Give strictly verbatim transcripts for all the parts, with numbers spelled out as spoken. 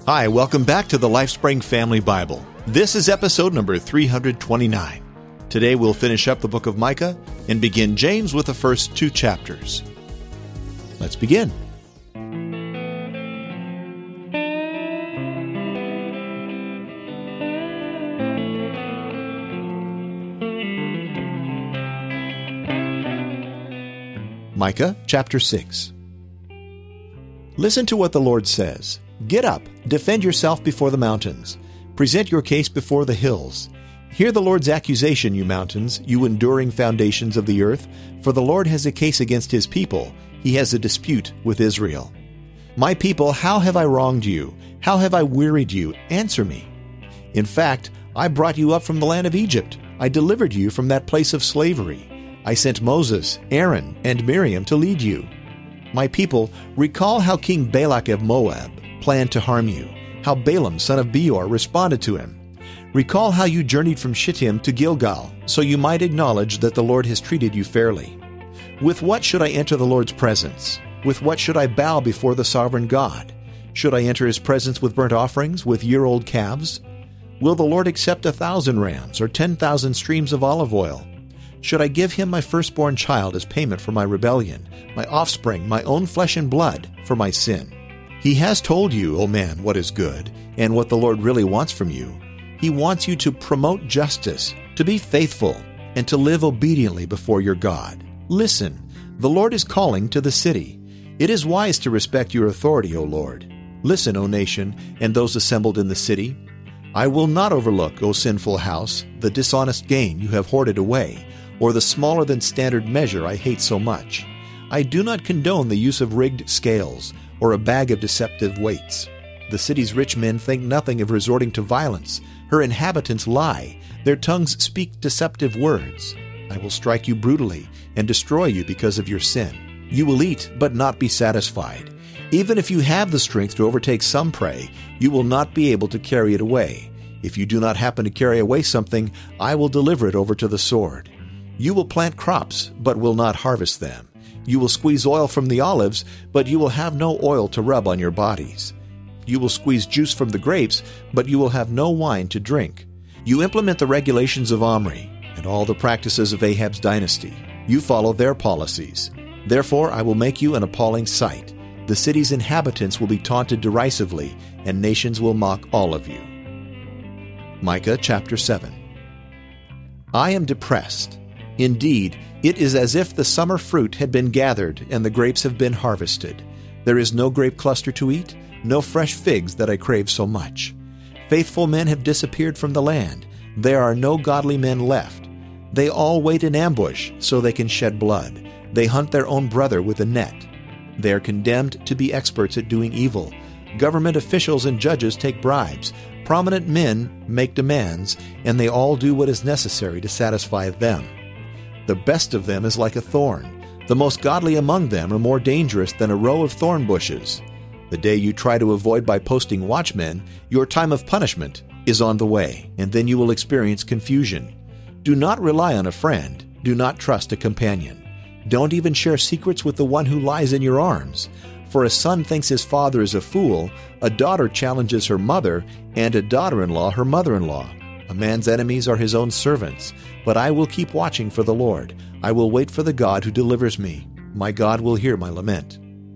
Hi, welcome back to the LifeSpring Family Bible. This is episode number three hundred twenty-nine. Today we'll finish up the book of Micah and begin James with the first two chapters. Let's begin. Micah chapter six. Listen to what the Lord says. Get up, defend yourself before the mountains. Present your case before the hills. Hear the Lord's accusation, you mountains, you enduring foundations of the earth, for the Lord has a case against his people. He has a dispute with Israel. My people, how have I wronged you? How have I wearied you? Answer me. In fact, I brought you up from the land of Egypt. I delivered you from that place of slavery. I sent Moses, Aaron, and Miriam to lead you. My people, recall how King Balak of Moab planned to harm you, how Balaam, son of Beor, responded to him. Recall how you journeyed from Shittim to Gilgal, so you might acknowledge that the Lord has treated you fairly. With what should I enter the Lord's presence? With what should I bow before the sovereign God? Should I enter his presence with burnt offerings, with year-old calves? Will the Lord accept a thousand rams or ten thousand streams of olive oil? Should I give him my firstborn child as payment for my rebellion, my offspring, my own flesh and blood, for my sin? He has told you, O man, what is good, and what the Lord really wants from you. He wants you to promote justice, to be faithful, and to live obediently before your God. Listen, the Lord is calling to the city. It is wise to respect your authority, O Lord. Listen, O nation, and those assembled in the city. I will not overlook, O sinful house, the dishonest gain you have hoarded away, or the smaller-than-standard measure I hate so much. I do not condone the use of rigged scales, or a bag of deceptive weights. The city's rich men think nothing of resorting to violence. Her inhabitants lie. Their tongues speak deceptive words. I will strike you brutally and destroy you because of your sin. You will eat, but not be satisfied. Even if you have the strength to overtake some prey, you will not be able to carry it away. If you do not happen to carry away something, I will deliver it over to the sword. You will plant crops, but will not harvest them. You will squeeze oil from the olives, but you will have no oil to rub on your bodies. You will squeeze juice from the grapes, but you will have no wine to drink. You implement the regulations of Omri and all the practices of Ahab's dynasty. You follow their policies. Therefore I will make you an appalling sight. The city's inhabitants will be taunted derisively, and nations will mock all of you. Micah chapter seven. I am depressed. Indeed, it is as if the summer fruit had been gathered and the grapes have been harvested. There is no grape cluster to eat, no fresh figs that I crave so much. Faithful men have disappeared from the land. There are no godly men left. They all wait in ambush so they can shed blood. They hunt their own brother with a net. They are condemned to be experts at doing evil. Government officials and judges take bribes. Prominent men make demands, and they all do what is necessary to satisfy them. The best of them is like a thorn. The most godly among them are more dangerous than a row of thorn bushes. The day you try to avoid by posting watchmen, your time of punishment is on the way, and then you will experience confusion. Do not rely on a friend. Do not trust a companion. Don't even share secrets with the one who lies in your arms. For a son thinks his father is a fool, a daughter challenges her mother, and a daughter-in-law her mother-in-law. A man's enemies are his own servants, but I will keep watching for the Lord. I will wait for the God who delivers me. My God will hear my lament.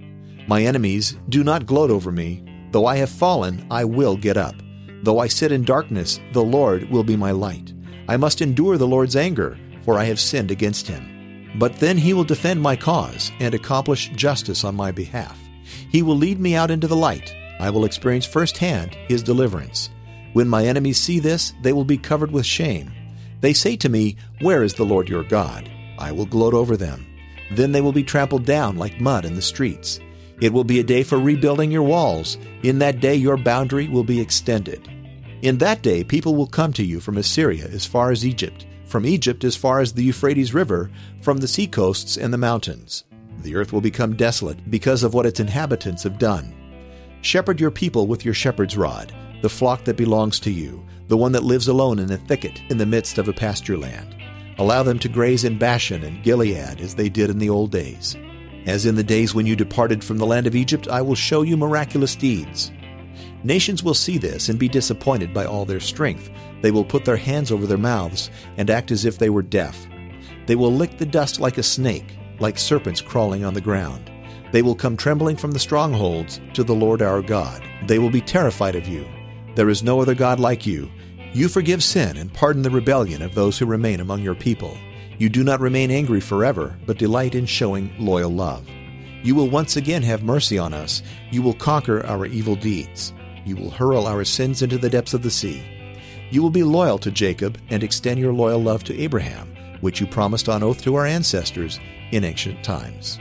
My enemies do not gloat over me. Though I have fallen, I will get up. Though I sit in darkness, the Lord will be my light. I must endure the Lord's anger, for I have sinned against him. But then he will defend my cause and accomplish justice on my behalf. He will lead me out into the light. I will experience firsthand his deliverance. When my enemies see this, they will be covered with shame. They say to me, "Where is the Lord your God?" I will gloat over them. Then they will be trampled down like mud in the streets. It will be a day for rebuilding your walls. In that day your boundary will be extended. In that day people will come to you from Assyria as far as Egypt, from Egypt as far as the Euphrates River, from the seacoasts and the mountains. The earth will become desolate because of what its inhabitants have done. Shepherd your people with your shepherd's rod, the flock that belongs to you, the one that lives alone in a thicket in the midst of a pasture land. Allow them to graze in Bashan and Gilead as they did in the old days. As in the days when you departed from the land of Egypt, I will show you miraculous deeds. Nations will see this and be disappointed by all their strength. They will put their hands over their mouths and act as if they were deaf. They will lick the dust like a snake, like serpents crawling on the ground. They will come trembling from the strongholds to the Lord our God. They will be terrified of you. There is no other God like you. You forgive sin and pardon the rebellion of those who remain among your people. You do not remain angry forever, but delight in showing loyal love. You will once again have mercy on us. You will conquer our evil deeds. You will hurl our sins into the depths of the sea. You will be loyal to Jacob and extend your loyal love to Abraham, which you promised on oath to our ancestors in ancient times.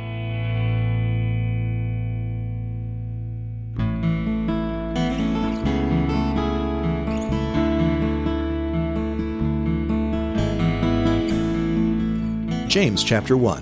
James chapter one.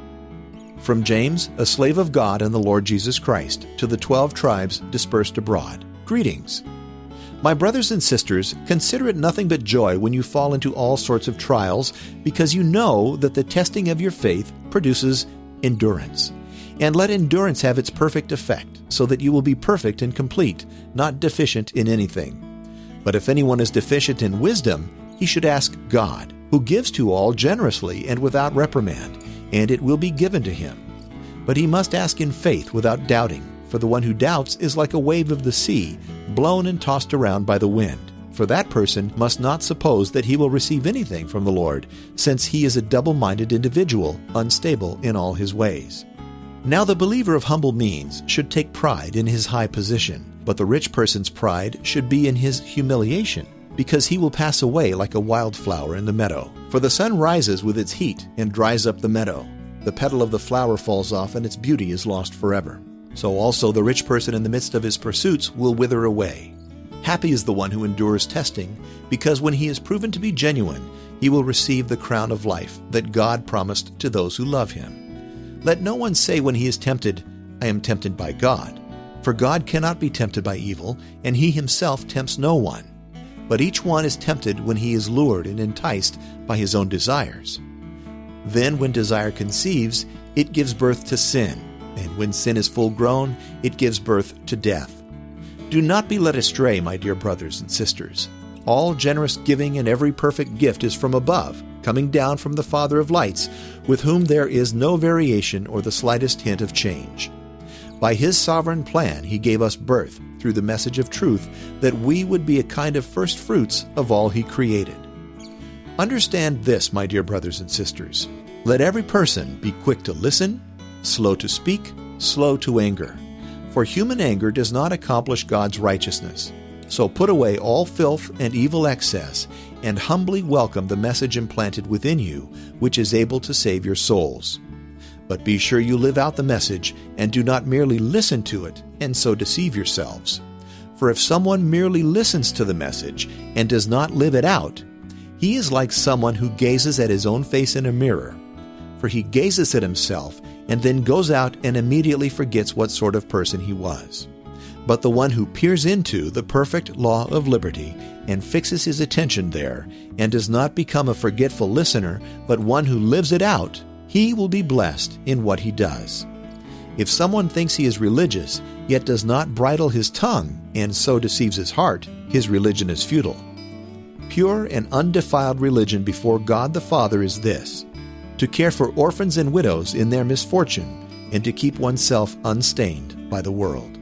From James, a slave of God and the Lord Jesus Christ, to the twelve tribes dispersed abroad. Greetings. My brothers and sisters, consider it nothing but joy when you fall into all sorts of trials, because you know that the testing of your faith produces endurance. And let endurance have its perfect effect, so that you will be perfect and complete, not deficient in anything. But if anyone is deficient in wisdom, he should ask God, who gives to all generously and without reprimand, and it will be given to him. But he must ask in faith without doubting, for the one who doubts is like a wave of the sea, blown and tossed around by the wind. For that person must not suppose that he will receive anything from the Lord, since he is a double-minded individual, unstable in all his ways. Now the believer of humble means should take pride in his high position, but the rich person's pride should be in his humiliation, because he will pass away like a wildflower in the meadow. For the sun rises with its heat and dries up the meadow. The petal of the flower falls off, and its beauty is lost forever. So also the rich person in the midst of his pursuits will wither away. Happy is the one who endures testing, because when he is proven to be genuine, he will receive the crown of life that God promised to those who love him. Let no one say when he is tempted, I am tempted by God. For God cannot be tempted by evil, and he himself tempts no one. But each one is tempted when he is lured and enticed by his own desires. Then when desire conceives, it gives birth to sin, and when sin is full grown, it gives birth to death. Do not be led astray, my dear brothers and sisters. All generous giving and every perfect gift is from above, coming down from the Father of lights, with whom there is no variation or the slightest hint of change. By his sovereign plan, he gave us birth through the message of truth, that we would be a kind of first fruits of all he created. Understand this, my dear brothers and sisters. Let every person be quick to listen, slow to speak, slow to anger. For human anger does not accomplish God's righteousness. So put away all filth and evil excess, and humbly welcome the message implanted within you, which is able to save your souls. But be sure you live out the message, and do not merely listen to it, and so deceive yourselves. For if someone merely listens to the message, and does not live it out, he is like someone who gazes at his own face in a mirror. For he gazes at himself, and then goes out and immediately forgets what sort of person he was. But the one who peers into the perfect law of liberty, and fixes his attention there, and does not become a forgetful listener, but one who lives it out, he will be blessed in what he does. If someone thinks he is religious, yet does not bridle his tongue, and so deceives his heart, his religion is futile. Pure and undefiled religion before God the Father is this: to care for orphans and widows in their misfortune, and to keep oneself unstained by the world.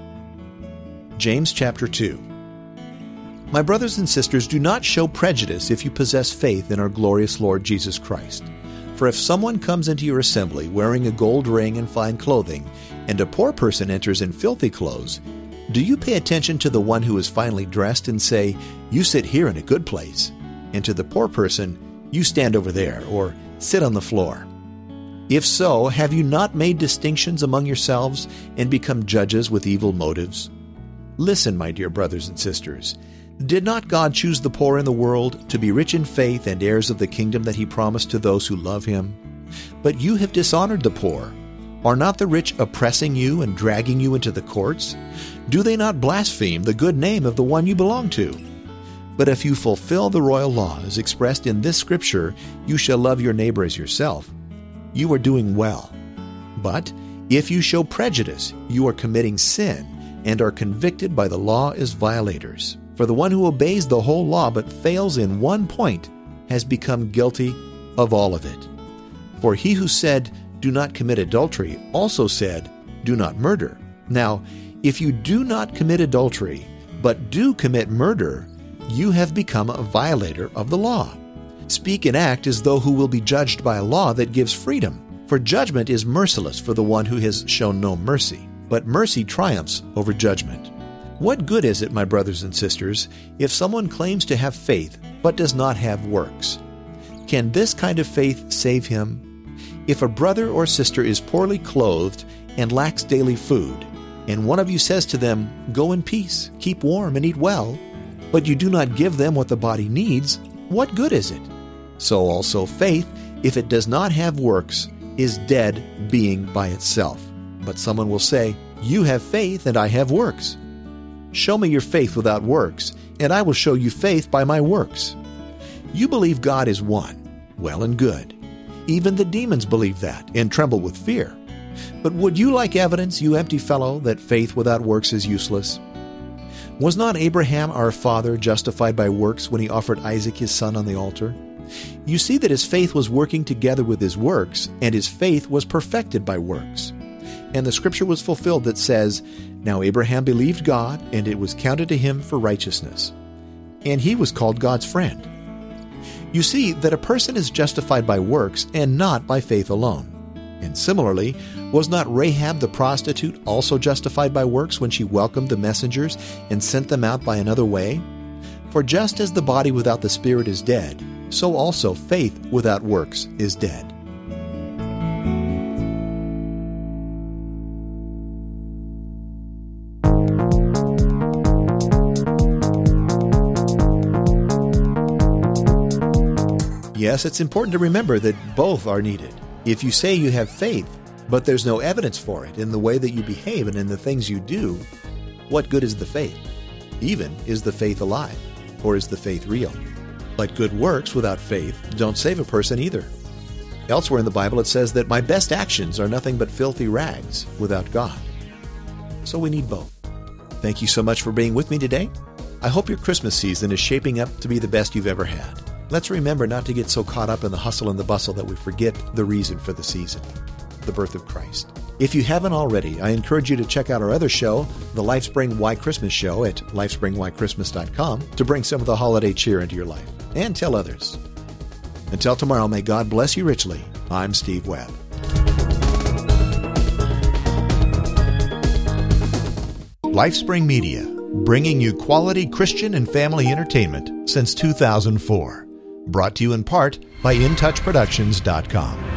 James chapter two. My brothers and sisters, do not show prejudice if you possess faith in our glorious Lord Jesus Christ. For if someone comes into your assembly wearing a gold ring and fine clothing, and a poor person enters in filthy clothes, do you pay attention to the one who is finely dressed and say, you sit here in a good place, and to the poor person, you stand over there, or sit on the floor? If so, have you not made distinctions among yourselves and become judges with evil motives? Listen, my dear brothers and sisters. Did not God choose the poor in the world to be rich in faith and heirs of the kingdom that he promised to those who love him? But you have dishonored the poor. Are not the rich oppressing you and dragging you into the courts? Do they not blaspheme the good name of the one you belong to? But if you fulfill the royal law as expressed in this scripture, you shall love your neighbor as yourself, you are doing well. But if you show prejudice, you are committing sin, and are convicted by the law as violators. For the one who obeys the whole law but fails in one point has become guilty of all of it. For he who said, "Do not commit adultery," also said, "Do not murder." Now, if you do not commit adultery, but do commit murder, you have become a violator of the law. Speak and act as though who will be judged by a law that gives freedom. For judgment is merciless for the one who has shown no mercy, but mercy triumphs over judgment. What good is it, my brothers and sisters, if someone claims to have faith but does not have works? Can this kind of faith save him? If a brother or sister is poorly clothed and lacks daily food, and one of you says to them, "Go in peace, keep warm and eat well," but you do not give them what the body needs, what good is it? So also faith, if it does not have works, is dead being by itself. But someone will say, "You have faith and I have works." Show me your faith without works, and I will show you faith by my works. You believe God is one. Well and good. Even the demons believe that and tremble with fear. But would you like evidence, you empty fellow, that faith without works is useless? Was not Abraham our father justified by works when he offered Isaac his son on the altar? You see that his faith was working together with his works, and his faith was perfected by works. And the scripture was fulfilled that says, "Now Abraham believed God, and it was counted to him for righteousness." And he was called God's friend. You see that a person is justified by works and not by faith alone. And similarly, was not Rahab the prostitute also justified by works when she welcomed the messengers and sent them out by another way? For just as the body without the spirit is dead, so also faith without works is dead. Yes, it's important to remember that both are needed. If you say you have faith, but there's no evidence for it in the way that you behave and in the things you do, what good is the faith? Even, is the faith alive? Or is the faith real? But good works without faith don't save a person either. Elsewhere in the Bible it says that my best actions are nothing but filthy rags without God. So we need both. Thank you so much for being with me today. I hope your Christmas season is shaping up to be the best you've ever had. Let's remember not to get so caught up in the hustle and the bustle that we forget the reason for the season, the birth of Christ. If you haven't already, I encourage you to check out our other show, the Lifespring Why Christmas Show, at lifespring why christmas dot com, to bring some of the holiday cheer into your life, and tell others. Until tomorrow, may God bless you richly. I'm Steve Webb. Lifespring Media, bringing you quality Christian and family entertainment since two thousand four. Brought to you in part by in touch productions dot com.